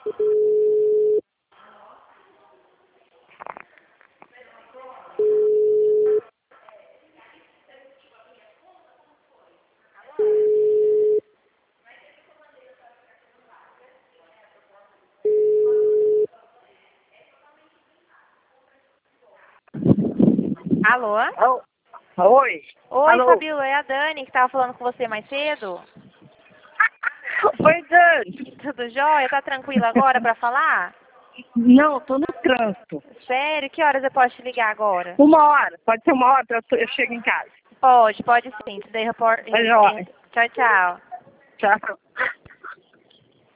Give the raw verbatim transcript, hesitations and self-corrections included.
Alô? Oh, oi. Oi, Alô. Fabíola, é a Dani que estava falando com você mais cedo. Oi, Dani. Tudo jóia? Tá tranquila agora para falar? Não, tô no trânsito. Sério? Que horas eu posso te ligar agora? Uma hora. Pode ser uma hora, eu, tô- eu chego em casa. Pode, pode sim. Today report... Mas, ó, Tchau, tchau. tchau.